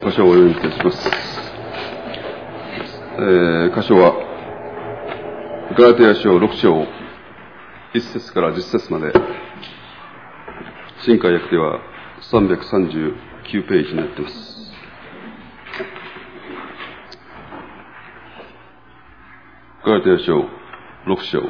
箇所をお読みいたします。箇所はガラテヤ書6章1節から10節まで、新海訳では339ページになっています。ガラテヤ書6章、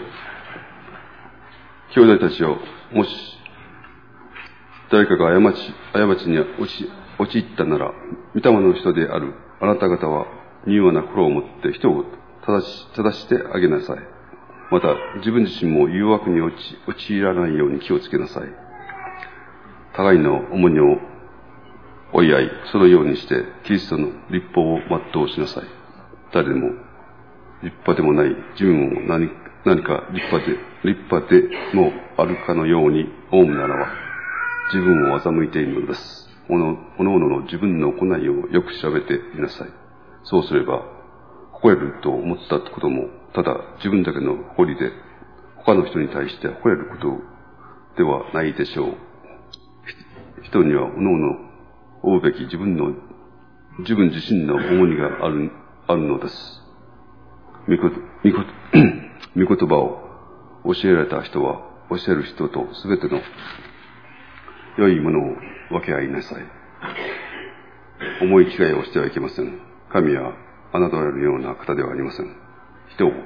兄弟たちよ、もし誰かが過ちに陥ったなら、御霊の人であるあなた方は柔和な心を持って人を正してあげなさい。また自分自身も誘惑に陥らないように気をつけなさい。互いの重荷を負い合い、そのようにしてキリストの律法を全うしなさい。誰でも立派でもない自分を何か立派でもあるかのように思うならば、自分を欺いているのです。おのおのの自分の行いをよく調べてみなさい。そうすれば、誇れると思ったことも、ただ自分だけの誇りで、他の人に対して誇れることではないでしょう。人にはおのおの負うべき自分自身の重荷があるのです。御言葉を教えられた人は、教える人とすべての良いものを分け合いなさい。重い違いをしてはいけません。神は侮れるような方ではありません。人は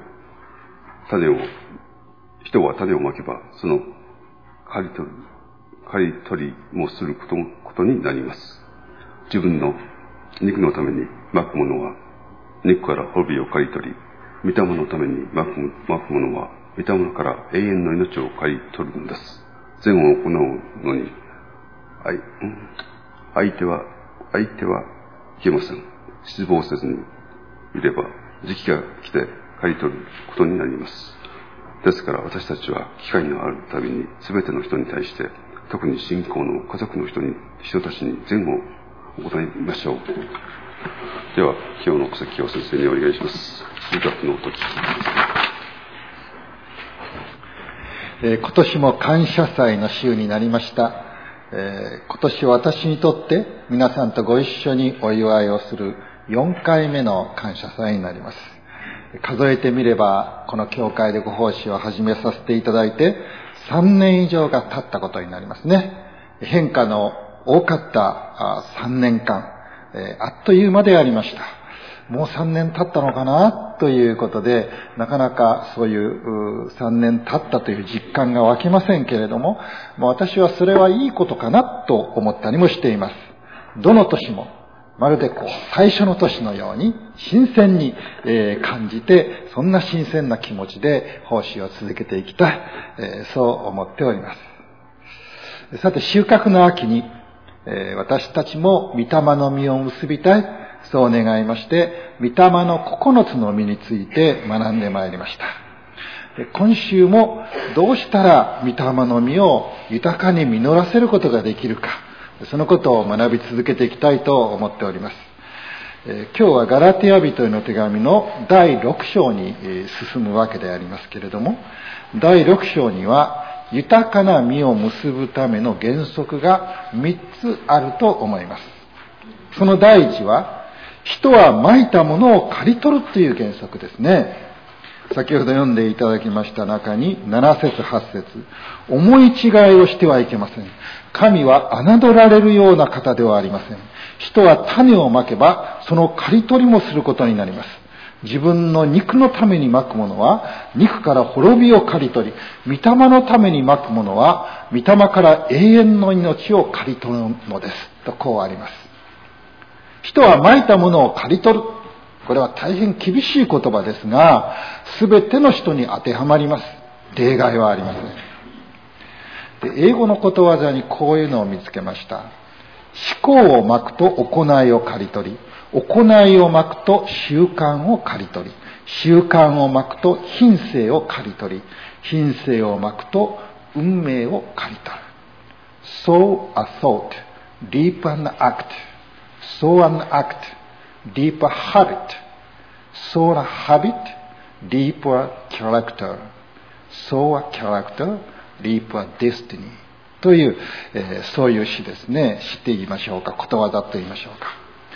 種をまけば、その刈り取りもすることになります。自分の肉のためにまくものは、肉から滅びを刈り取り、御霊のためにまくものは、御霊から永遠の命を刈り取るのです。善を行うのに、相手はいけません。失望せずにいれば、時期が来て刈り取ることになります。ですから私たちは機会のあるたびに全ての人に対して、特に信仰の家族の人たちに善を行いましょう。では、今日のお説教を先生にお願いします。数学の時。 今年も感謝祭の週になりました。今年私にとって皆さんとご一緒にお祝いをする4回目の感謝祭になります。数えてみれば、この教会でご奉仕を始めさせていただいて3年以上が経ったことになりますね。変化の多かった3年間、あっという間でありました。もう3年経ったのかなということで、なかなかそういう3年経ったという実感が湧きませんけれども、私はそれはいいことかなと思ったりもしています。どの年もまるで最初の年のように新鮮に感じて、そんな新鮮な気持ちで奉仕を続けていきたい、そう思っております。さて、収穫の秋に私たちも御霊の実を結びたい、そう願いまして、御霊の9つの実について学んでまいりました。今週もどうしたら御霊の実を豊かに実らせることができるか、そのことを学び続けていきたいと思っております。今日はガラテヤ人への手紙の第6章に進むわけでありますけれども、第6章には豊かな実を結ぶための原則が3つあると思います。その第一は、人は蒔いたものを刈り取るという原則ですね。先ほど読んでいただきました中に7節8節、思い違いをしてはいけません。神は侮られるような方ではありません。人は種をまけばその刈り取りもすることになります。自分の肉のためにまくものは肉から滅びを刈り取り、御霊のためにまくものは御霊から永遠の命を刈り取るのですと、こうあります。人は蒔いたものを刈り取る。これは大変厳しい言葉ですが、すべての人に当てはまります。例外はありません。で、英語のことわざにこういうのを見つけました。思考をまくと行いを刈り取り、行いをまくと習慣を刈り取り、習慣をまくと品性を刈り取り、品性をまくと運命を刈り取る。sow a thought, deep an act.Sow an act, deeper habit. Sow a habit, deeper character. Sow a character, deeper destiny. という、そういう詩ですね。知っていましょうか。ことわざと言いましょうか。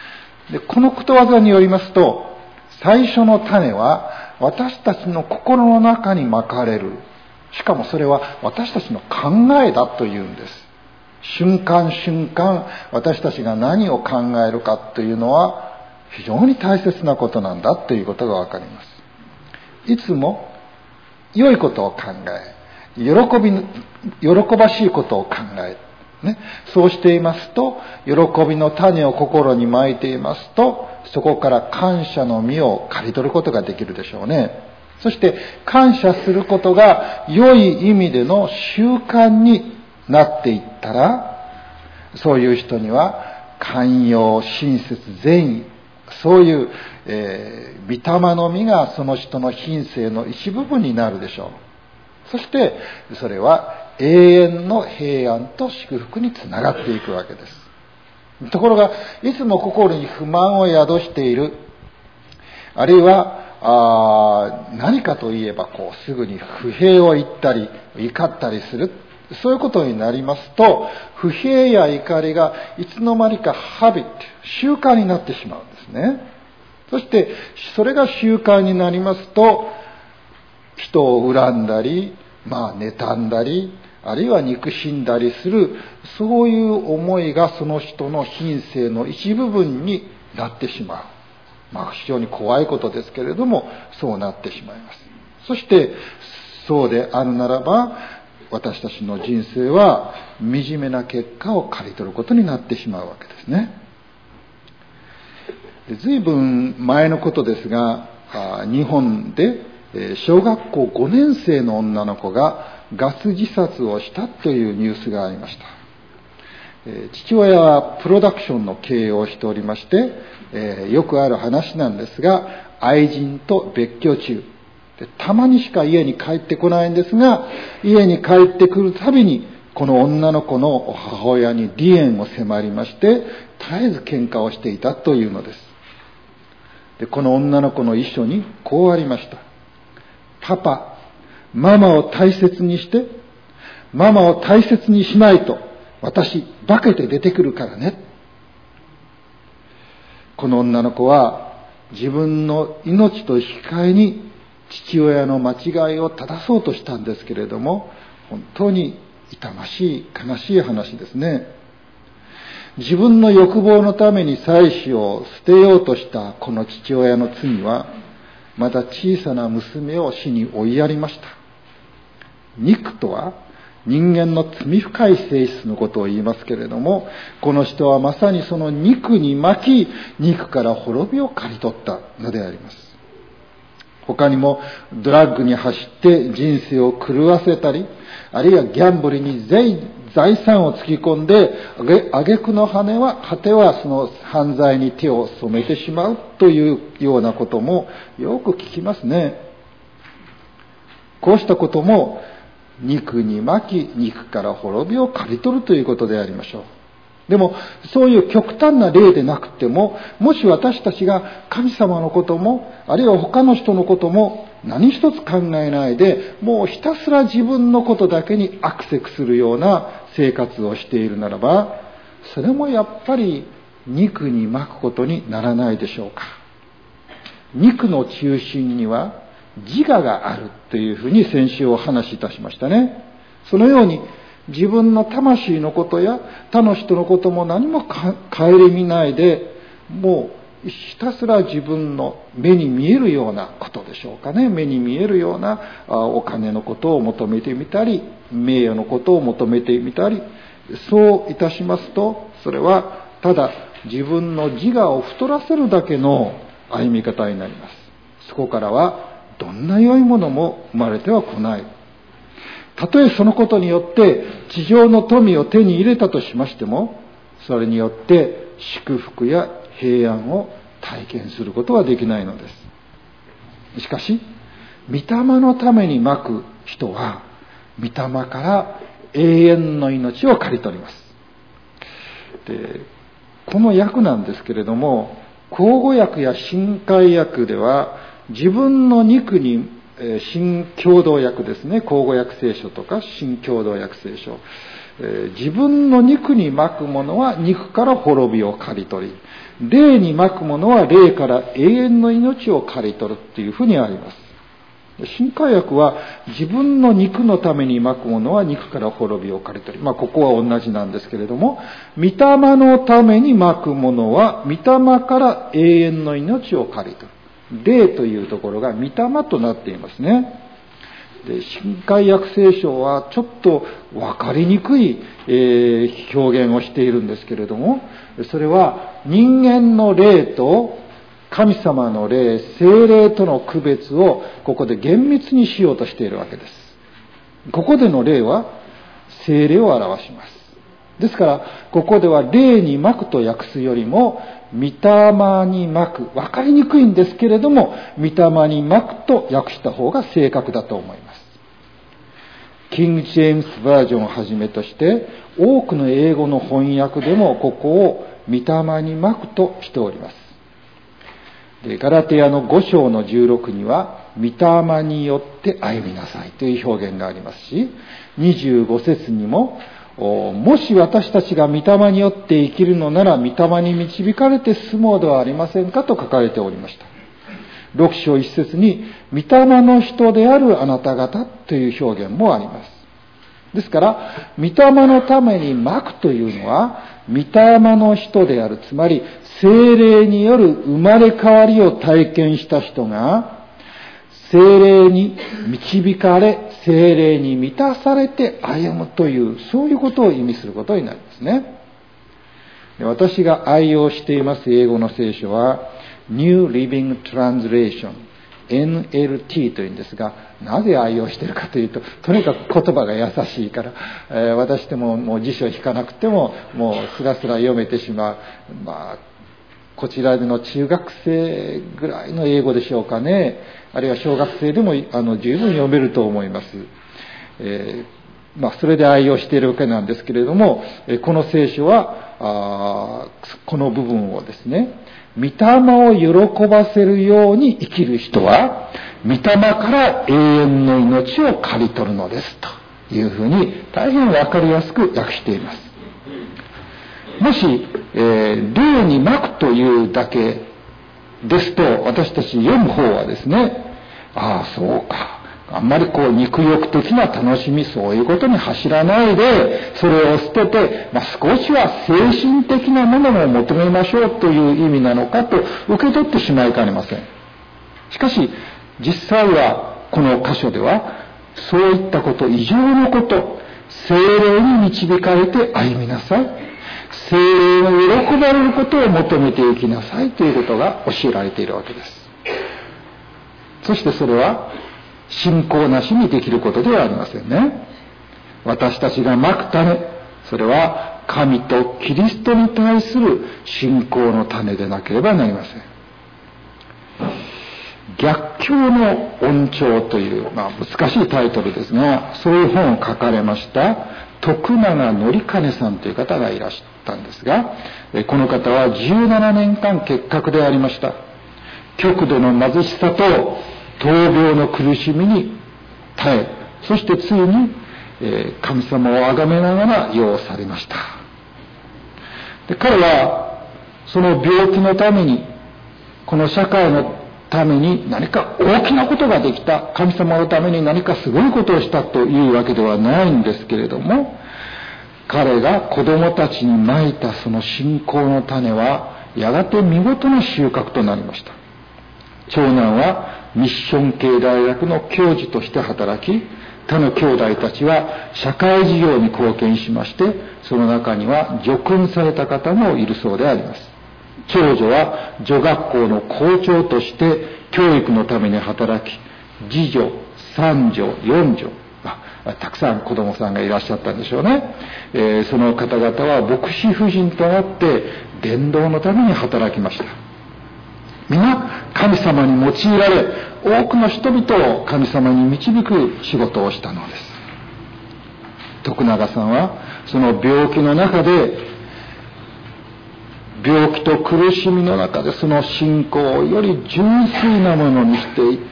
で、このことわざによりますと、最初の種は私たちの心の中にまかれる。しかもそれは私たちの考えだというんです。瞬間瞬間私たちが何を考えるかというのは非常に大切なことなんだということがわかります。いつも良いことを考え、喜ばしいことを考え、ね、そうしていますと、喜びの種を心にまいていますと、そこから感謝の実を刈り取ることができるでしょうね。そして感謝することが良い意味での習慣になっていったら、そういう人には寛容、親切、善意、そういう、御霊の実がその人の品性の一部分になるでしょう。そしてそれは永遠の平安と祝福につながっていくわけです。ところがいつも心に不満を宿している、あるいは何かといえばすぐに不平を言ったり怒ったりする、そういうことになりますと、不平や怒りがいつの間にか習慣になってしまうんですね。そしてそれが習慣になりますと、人を恨んだり、妬んだり、あるいは憎しんだりする、そういう思いがその人の品性の一部分になってしまう。非常に怖いことですけれども、そうなってしまいます。そしてそうであるならば、私たちの人生は惨めな結果を刈り取ることになってしまうわけですね。ずいぶん前のことですが、日本で小学校5年生の女の子がガス自殺をしたというニュースがありました。父親はプロダクションの経営をしておりまして、よくある話なんですが、愛人と別居中で、たまにしか家に帰ってこないんですが、家に帰ってくるたびにこの女の子の母親に離縁を迫りまして、絶えず喧嘩をしていたというのです。で、この女の子の遺書にこうありました。パパ、ママを大切にして、ママを大切にしないと私化けて出てくるからね。この女の子は自分の命と引き換えに父親の間違いを正そうとしたんですけれども、本当に痛ましい悲しい話ですね。自分の欲望のために妻子を捨てようとしたこの父親の罪は、また小さな娘を死に追いやりました。憎とは人間の罪深い性質のことを言いますけれども、この人はまさにその憎に巻き、憎から滅びを刈り取ったのであります。他にもドラッグに走って人生を狂わせたり、あるいはギャンブルに財産をつぎ込んで、挙句の果てはその犯罪に手を染めてしまうというようなこともよく聞きますね。こうしたことも憎に巻き、憎から滅びを刈り取るということでありましょう。でもそういう極端な例でなくても、もし私たちが神様のことも、あるいは他の人のことも何一つ考えないで、もうひたすら自分のことだけにアクセクするような生活をしているならば、それもやっぱり憎に巻くことにならないでしょうか。憎の中心には自我があるというふうに先週お話しいたしましたね。そのように自分の魂のことや他の人のことも何も顧みないで、もうひたすら自分の目に見えるようなことでしょうかね。目に見えるようなお金のことを求めてみたり、名誉のことを求めてみたり、そういたしますと、それはただ自分の自我を太らせるだけの歩み方になります。そこからはどんな良いものも生まれては来ない。たとえそのことによって地上の富を手に入れたとしましても、それによって祝福や平安を体験することはできないのです。しかし御霊のためにまく人は御霊から永遠の命を刈り取ります。で、この訳なんですけれども、口語訳や新海訳では自分の肉に新共同訳ですね、口語訳聖書とか新共同訳聖書、自分の肉に巻くものは肉から滅びを刈り取り、 霊にまくものは霊から永遠の命を刈り取るっていうふうにあります。新海訳は自分の肉のためにまくものは肉から滅びを刈り取り、ここは同じなんですけれども、御霊のためにまくものは御霊から永遠の命を刈り取る。霊というところが御霊となっていますね。で、新海訳聖書はちょっと分かりにくい、表現をしているんですけれども、それは人間の霊と神様の霊、聖霊との区別をここで厳密にしようとしているわけです。ここでの霊は聖霊を表します。ですからここでは霊にまくと訳すよりも御霊にまく、分かりにくいんですけれども御霊にまくと訳した方が正確だと思います。キング・ジェームス・バージョンをはじめとして多くの英語の翻訳でもここを御霊にまくとしております。で、ガラテヤの5章の16には御霊によって歩みなさいという表現がありますし、25節にももし私たちが御霊によって生きるのなら御霊に導かれて進もうではありませんかと書かれておりました。6章1節に御霊の人であるあなた方という表現もあります。ですから御霊のためにまくというのは御霊の人である、つまり聖霊による生まれ変わりを体験した人が聖霊に導かれ聖霊に満たされて歩むという、そういうことを意味することになりますね。私が愛用しています英語の聖書は New Living Translation NLT というんですが、なぜ愛用しているかというと、とにかく言葉が優しいから、私でももう辞書を引かなくてももうスラスラ読めてしまう、こちらでの中学生ぐらいの英語でしょうかね、あるいは小学生でも十分読めると思います。それで愛用しているわけなんですけれども、この聖書はこの部分をですね、御霊を喜ばせるように生きる人は御霊から永遠の命を刈り取るのですというふうに大変わかりやすく訳しています。もし、霊にまくというだけですと、私たち読む方はですね、そうか、あんまり肉欲的な楽しみ、そういうことに走らないで、それを捨てて、少しは精神的なものを求めましょうという意味なのかと受け取ってしまいかねません。しかし、実際はこの箇所では、そういったこと以上のこと、聖霊に導かれて歩みなさい。聖霊の喜ばれることを求めていきなさいということが教えられているわけです。そしてそれは、信仰なしにできることではありませんね。私たちがまく種、それは神とキリストに対する信仰の種でなければなりません。逆境の恩寵という、難しいタイトルですが、そういう本を書かれました徳永則兼さんという方がいらっしゃったんですが、この方は17年間結核でありました。極度の貧しさと闘病の苦しみに耐え、そしてついに、神様を崇めながら世を去りました。で、彼はその病気のために、この社会のために何か大きなことができた、神様のために何かすごいことをしたというわけではないんですけれども、彼が子供たちにまいたその信仰の種はやがて見事な収穫となりました。長男はミッション系大学の教授として働き、他の兄弟たちは社会事業に貢献しまして、その中には叙勲された方もいるそうであります。長女は女学校の校長として教育のために働き、次女、三女、四女、たくさん子供さんがいらっしゃったんでしょうね。その方々は牧師夫人となって伝道のために働きました。皆神様に用いられ、多くの人々を神様に導く仕事をしたのです。徳永さんはその病気の中で、病気と苦しみの中でその信仰をより純粋なものにしていって、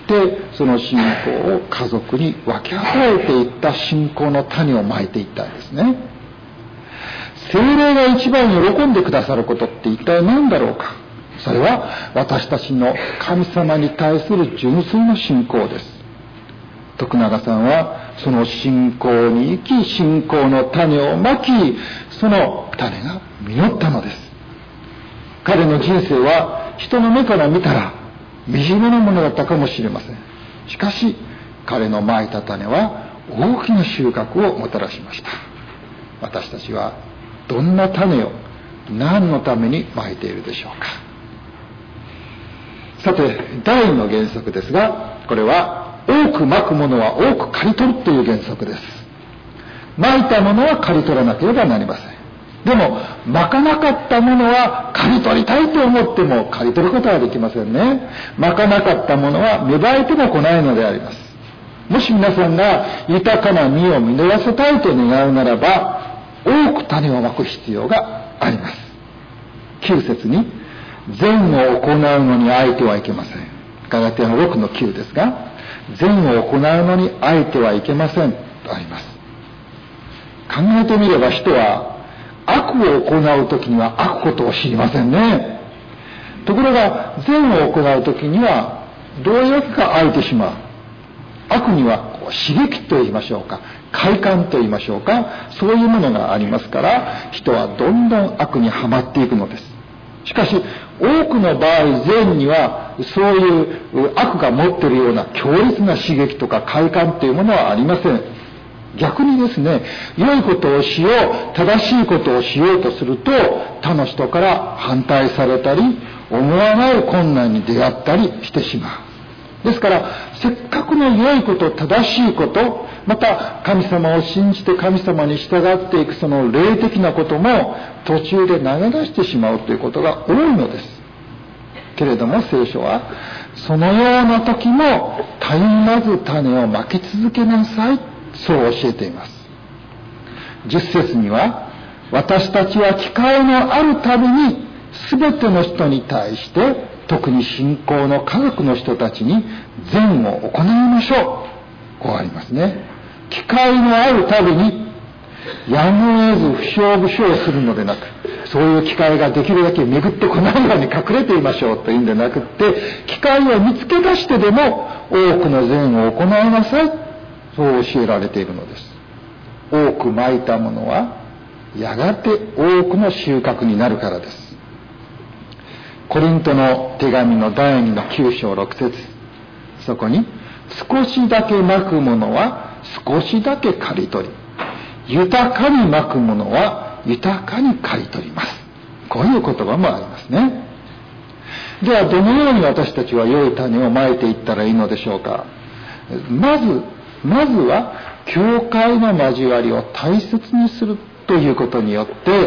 その信仰を家族に分け与えていった信仰の種をまいていったんですね。 聖霊が一番喜んでくださることって一体何だろうか。それは私たちの神様に対する純粋な信仰です。徳永さんはその信仰に生き、信仰の種をまき、その種が実ったのです。彼の人生は人の目から見たら惨めなものだったかもしれません。しかし彼のまいた種は大きな収穫をもたらしました。私たちはどんな種を何のためにまいているでしょうか。さて、第2の原則ですが、これは多くまくものは多く刈り取るという原則です。まいたものは刈り取らなければなりません。でもまかなかったものは刈り取りたいと思っても刈り取ることはできませんね。まかなかったものは芽生えても来ないのであります。もし皆さんが豊かな実を実らせたいと願うならば、多く種をまく必要があります。9節に、善を行うのにあえてはいけません。ガラテヤの6の9ですが、善を行うのにあえてはいけませんとあります。考えてみれば、人は悪を行うときには悪ことを知りませんね。ところが善を行うときにはどういうわけかあえてしまう。悪には刺激と言いましょうか、快感と言いましょうか、そういうものがありますから、人はどんどん悪にはまっていくのです。しかし多くの場合、善にはそういう悪が持っているような強烈な刺激とか快感というものはありません。逆にですね、良いことをしよう、正しいことをしようとすると、他の人から反対されたり、思わない困難に出会ったりしてしまう。ですから、せっかくの良いこと、正しいこと、また神様を信じて神様に従っていくその霊的なことも途中で投げ出してしまうということが多いのです。けれども聖書は、そのような時も絶えまず種をまき続けなさい、そう教えています。10節には、私たちは機会のあるたびに全ての人に対して、特に信仰の家族の人たちに善を行いましょう。こうありますね。機会のあるたびに、やむを得ず不祥不祥するのでなく、そういう機会ができるだけ巡ってこないように隠れていましょうというんでなくって、機会を見つけ出してでも多くの善を行いなさい、そう教えられているのです。多くまいたものはやがて多くの収穫になるからです。コリントの手紙の第2の9章6節、そこに、少しだけまくものは少しだけ刈り取り、豊かにまくものは豊かに刈り取ります。こういう言葉もありますね。ではどのように私たちは良い種をまいていったらいいのでしょうか。まずは教会の交わりを大切にするということによって、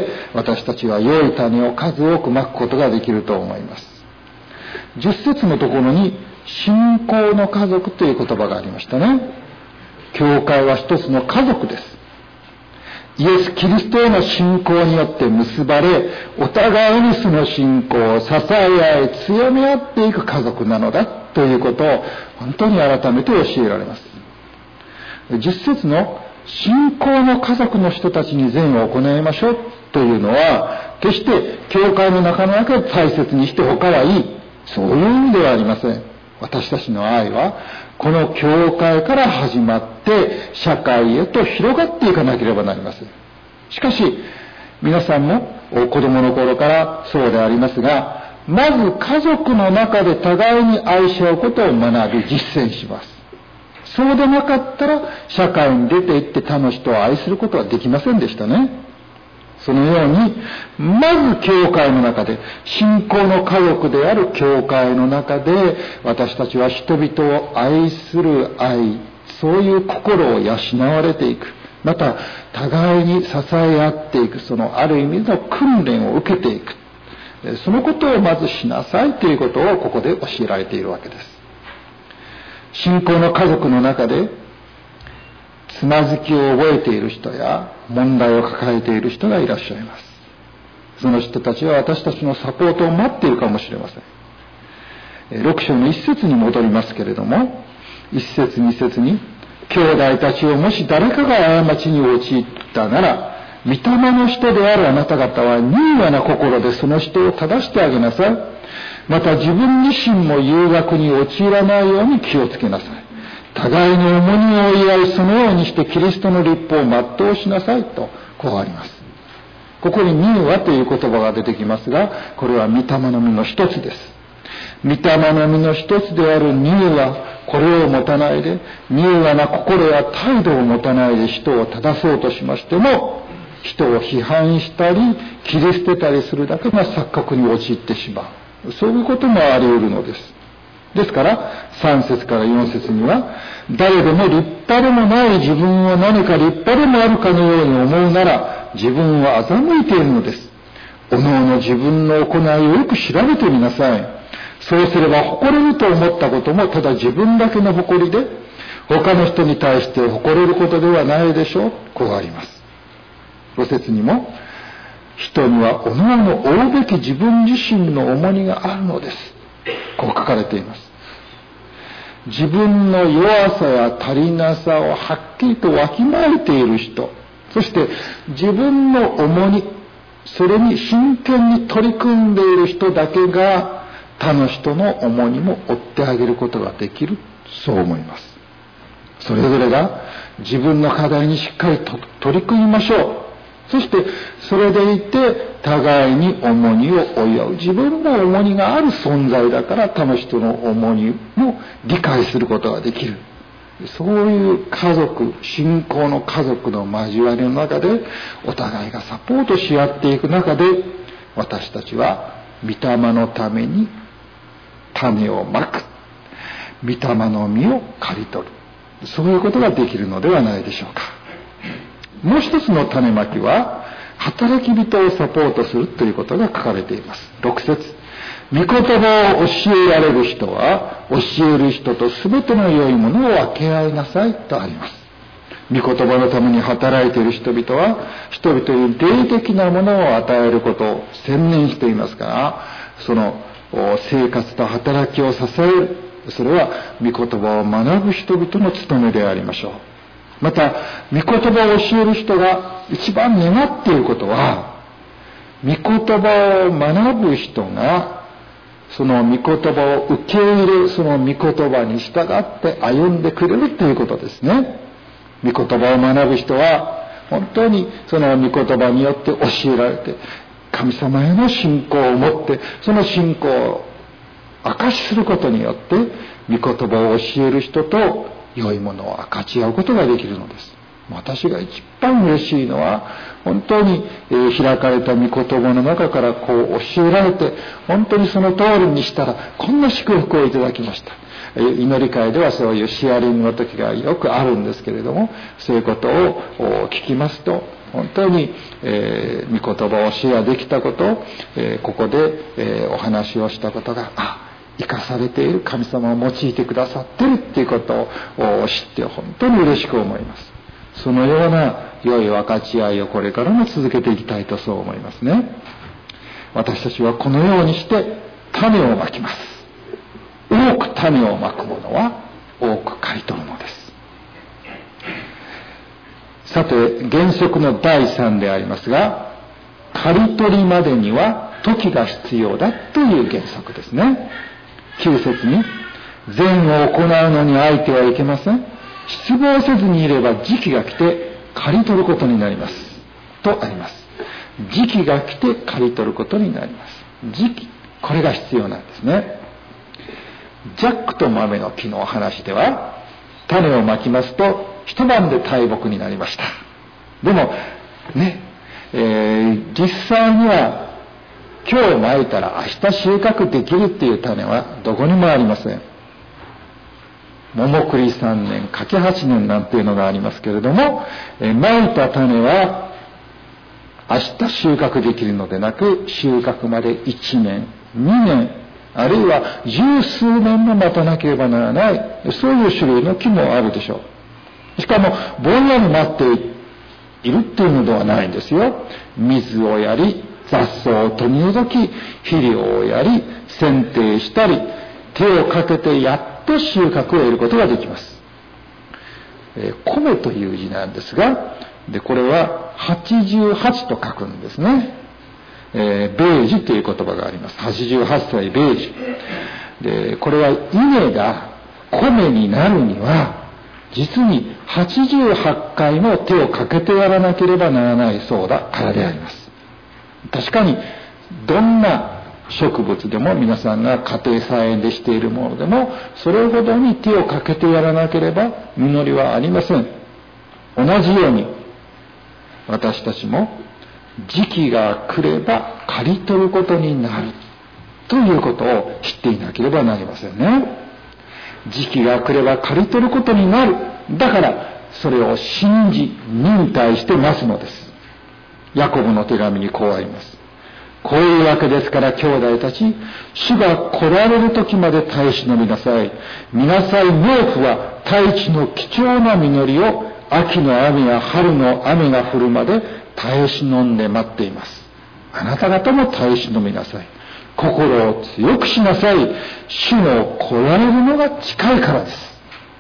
私たちは良い種を数多くまくことができると思います。10節のところに信仰の家族という言葉がありましたね。教会は一つの家族です。イエス・キリストへの信仰によって結ばれ、お互いにその信仰を支え合い強め合っていく家族なのだということを本当に改めて教えられます。10節の信仰の家族の人たちに善を行いましょうというのは、決して教会の中の中で大切にして他はいい、そういう意味ではありません。私たちの愛はこの教会から始まって社会へと広がっていかなければなりません。しかし皆さんも子供の頃からそうでありますが、まず家族の中で互いに愛し合うことを学び実践します。そうでなかったら社会に出て行って他の人を愛することはできませんでしたね。そのようにまず教会の中で、信仰の家族である教会の中で、私たちは人々を愛する愛、そういう心を養われていく、また互いに支え合っていく、そのある意味の訓練を受けていく、そのことをまずしなさいということをここで教えられているわけです。信仰の家族の中でつまずきを覚えている人や問題を抱えている人がいらっしゃいます。その人たちは私たちのサポートを待っているかもしれません。6章の1節に戻りますけれども、1節2節に、兄弟たちをもし誰かが過ちに陥ったなら、 御霊の人であるあなた方は柔和な心でその人を正してあげなさい。また自分自身も誘惑に陥らないように気をつけなさい。互いに重荷を追い合い、そのようにしてキリストの律法を全うしなさいとこうあります。ここに柔和という言葉が出てきますが、これは御霊の実の一つです。御霊の実の一つである柔和、これを持たないで、柔和な心や態度を持たないで人を正そうとしましても、人を批判したり切り捨てたりするだけが錯覚に陥ってしまう。そういうこともあり得るのです。ですから3節から4節には、誰でも立派でもない自分を何か立派でもあるかのように思うなら自分は欺いているのです。おのおの自分の行いをよく調べてみなさい。そうすれば誇れると思ったこともただ自分だけの誇りで、他の人に対して誇れることではないでしょう。こうあります。5節にも、人にはおのおの負うべき自分自身の重荷があるのです。こう書かれています。自分の弱さや足りなさをはっきりとわきまえている人、そして自分の重荷、それに真剣に取り組んでいる人だけが他の人の重荷も負ってあげることができる、そう思います。それぞれが自分の課題にしっかりと取り組みましょう。そしてそれでいて互いに重荷を負い合う。自分の重荷がある存在だから他の人の重荷も理解することができる。そういう家族、信仰の家族の交わりの中でお互いがサポートし合っていく中で、私たちは御霊のために種をまく、御霊の実を刈り取る、そういうことができるのではないでしょうか。もう一つの種まきは働き人をサポートするということが書かれています。6節、御言葉を教えられる人は教える人と全ての良いものを分け合いなさいとあります。御言葉のために働いている人々は人々に霊的なものを与えることを専念していますから、その生活と働きを支える、それは御言葉を学ぶ人々の務めでありましょう。また御言葉を教える人が一番願っていることは、御言葉を学ぶ人がその御言葉を受け入れ、その御言葉に従って歩んでくれるということですね。御言葉を学ぶ人は本当にその御言葉によって教えられて、神様への信仰を持って、その信仰を証しすることによって御言葉を教える人と良いものを分かち合うことができるのです。私が一番嬉しいのは、本当に開かれた御言葉の中からこう教えられて、本当にその通りにしたらこんな祝福をいただきました。祈り会ではそういうシェアリングの時がよくあるんですけれども、そういうことを聞きますと、本当に御言葉をシェアできたこと、ここでお話をしたことが、生かされている、神様を用いてくださっているということを知って本当に嬉しく思います。そのような良い分かち合いをこれからも続けていきたいとそう思いますね。私たちはこのようにして種をまきます。多く種をまくものは多く刈り取るのです。さて、原則の第3でありますが、刈り取りまでには時が必要だという原則ですね。9節に、善を行うのに相手はいけません。失望せずにいれば時期が来て刈り取ることになりますとあります。時期が来て刈り取ることになります。時期、これが必要なんですね。ジャックと豆の木のお話では、種をまきますと一晩で大木になりました。でもね、実際には今日まいたら明日収穫できるっていう種はどこにもありません。桃栗3年、柿8年なんていうのがありますけれども、まいた種は明日収穫できるのでなく、収穫まで1年、2年、あるいは十数年も待たなければならない、そういう種類の木もあるでしょう。しかもぼんやり待っているっていうのではないんですよ。水をやり、雑草を取り除き、肥料をやり、剪定したり、手をかけてやっと収穫を得ることができます。 米という字なんですが、でこれは88と書くんですね。米寿という言葉があります。88歳米寿で、これは稲が米になるには実に88回も手をかけてやらなければならないそうだからであります。確かにどんな植物でも、皆さんが家庭菜園でしているものでも、それほどに手をかけてやらなければ実りはありません。同じように私たちも時期が来れば刈り取ることになるということを知っていなければなりませんね。時期が来れば刈り取ることになる。だからそれを信じ忍耐して待つのです。ヤコブの手紙にこうあります。こういうわけですから兄弟たち、主が来られる時まで耐え忍びなさい。見なさい、農夫は大地の貴重な実りを秋の雨や春の雨が降るまで耐え忍んで待っています。あなた方も耐え忍びなさい。心を強くしなさい。主の来られるのが近いからです。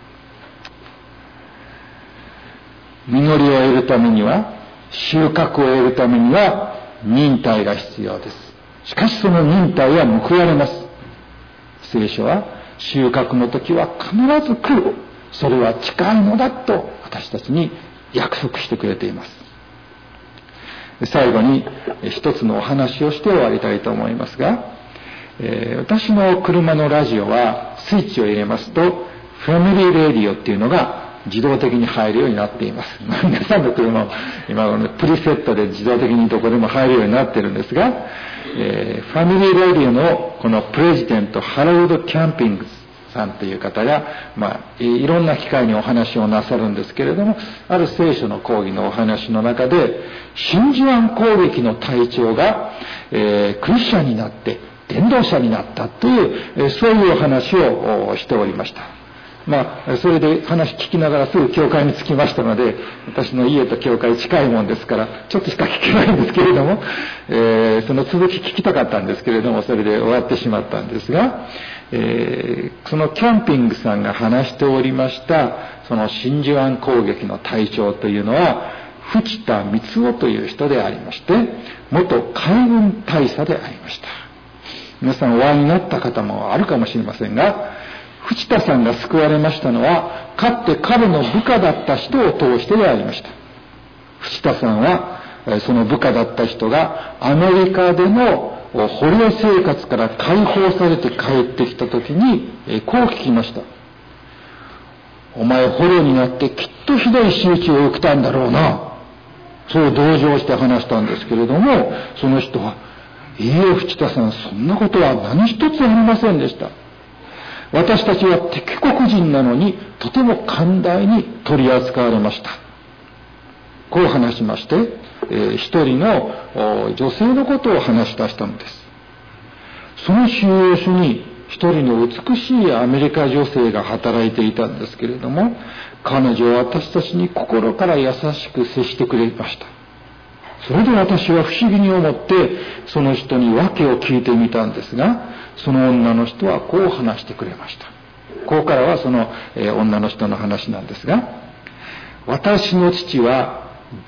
実りを得るためには、収穫を得るためには忍耐が必要です。しかしその忍耐は報われます。聖書は収穫の時は必ず来る。それは近いのだと私たちに約束してくれています。最後に一つのお話をして終わりたいと思いますが、私の車のラジオはスイッチを入れますとファミリーレディオっていうのが自動的に入るようになっています。皆さんの車も今のプリセットで自動的にどこでも入るようになっているんですが、ファミリーレディオのこのプレジデントハロルド・キャンピングさんという方が、いろんな機会にお話をなさるんですけれども、ある聖書の講義のお話の中で、真珠湾攻撃の隊長が、クリスチャンになって伝道者になったという、そういうお話をしておりました。それで話聞きながらすぐ教会に着きましたので、私の家と教会近いもんですからちょっとしか聞けないんですけれども、その続き聞きたかったんですけれども、それで終わってしまったんですが、そのキャンピングさんが話しておりましたその真珠湾攻撃の隊長というのは藤田光夫という人でありまして、元海軍大佐でありました。皆さんお会いになった方もあるかもしれませんが、藤田さんが救われましたのはかつて彼の部下だった人を通してでありました。藤田さんはその部下だった人がアメリカでの捕虜生活から解放されて帰ってきた時にこう聞きました。お前捕虜になってきっとひどい仕打ちを受けたんだろうな。そう同情して話したんですけれども、その人は、いいえ藤田さん、そんなことは何一つありませんでした。私たちは敵国人なのにとても寛大に取り扱われました。こう話しまして、一人の女性のことを話し出したのです。その収容所に一人の美しいアメリカ女性が働いていたんですけれども、彼女は私たちに心から優しく接してくれました。それで私は不思議に思ってその人に訳を聞いてみたんですが、その女の人はこう話してくれました。ここからはその女の人の話なんですが、私の父は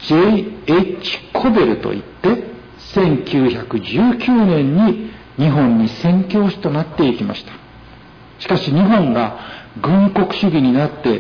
J.H. コベルといって1919年に日本に宣教師となっていきました。しかし日本が軍国主義になって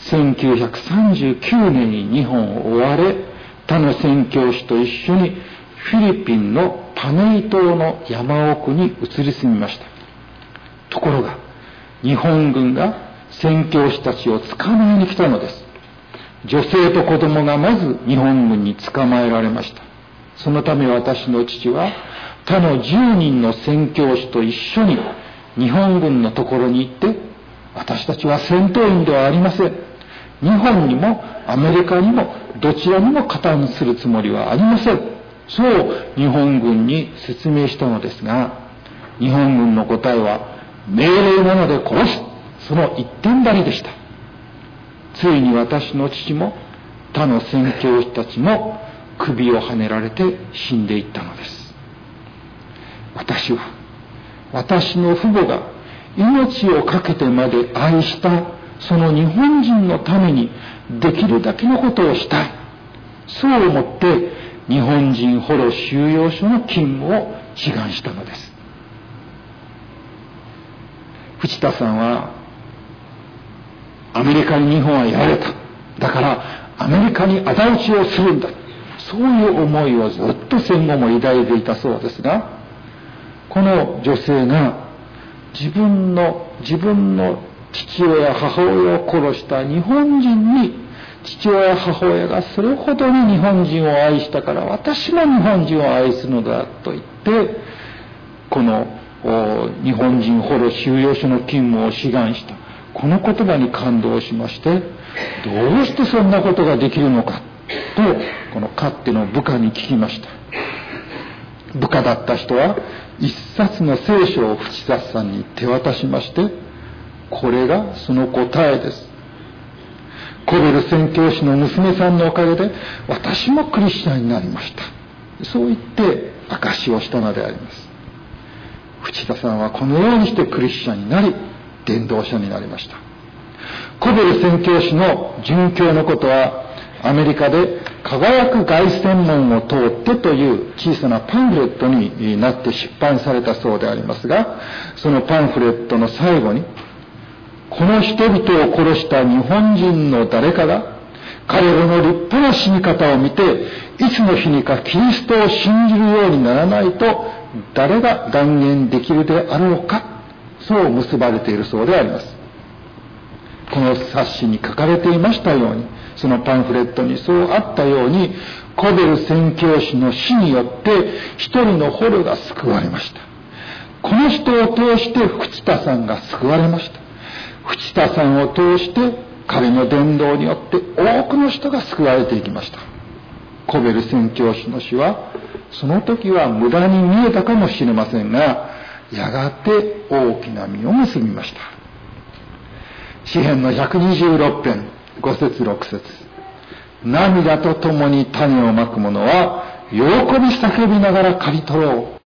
1939年に日本を追われ、他の宣教師と一緒にフィリピンのパネイ島の山奥に移り住みました。ところが日本軍が宣教師たちを捕まえに来たのです。女性と子供がまず日本軍に捕まえられました。そのため私の父は他の10人の宣教師と一緒に日本軍のところに行って、私たちは戦闘員ではありません。日本にもアメリカにもどちらにも加担するつもりはありません。そう日本軍に説明したのですが、日本軍の答えは命令なので殺す、その一点張りでした。ついに私の父も他の宣教師たちも首をはねられて死んでいったのです。私は私の父母が命を懸けてまで愛したその日本人のためにできるだけのことをしたい。そう思って日本人捕虜収容所の勤務を志願したのです。藤田さんはアメリカに日本はやられた。だからアメリカに仇討ちをするんだ。そういう思いをずっと戦後も抱いていたそうですが、この女性が自分の父親母親を殺した日本人に、父親母親がそれほどに日本人を愛したから私も日本人を愛するのだと言って、この日本人捕虜収容所の勤務を志願した。この言葉に感動しまして、どうしてそんなことができるのかとこのかつての部下に聞きました。部下だった人は一冊の聖書を藤田さんに手渡しまして、これがその答えです。コベル宣教師の娘さんのおかげで私もクリスチャンになりました。そう言って証しをしたのであります。藤田さんはこのようにしてクリスチャンになり伝道者になりました。コベル宣教師の殉教のことはアメリカで輝く凱旋門を通ってという小さなパンフレットになって出版されたそうでありますが、そのパンフレットの最後に、この人々を殺した日本人の誰かが彼らの立派な死に方を見て、いつの日にかキリストを信じるようにならないと誰が断言できるであろうか、そう結ばれているそうであります。この冊子に書かれていましたように、そのパンフレットにそうあったように、コベル宣教師の死によって一人の捕虜が救われました。この人を通して藤田さんが救われました。藤田さんを通して彼の伝道によって多くの人が救われていきました。コベル宣教師の死はその時は無駄に見えたかもしれませんが、やがて大きな実を結びました。詩編の126編5節6節、涙とともに種をまく者は喜び叫びながら刈り取ろう。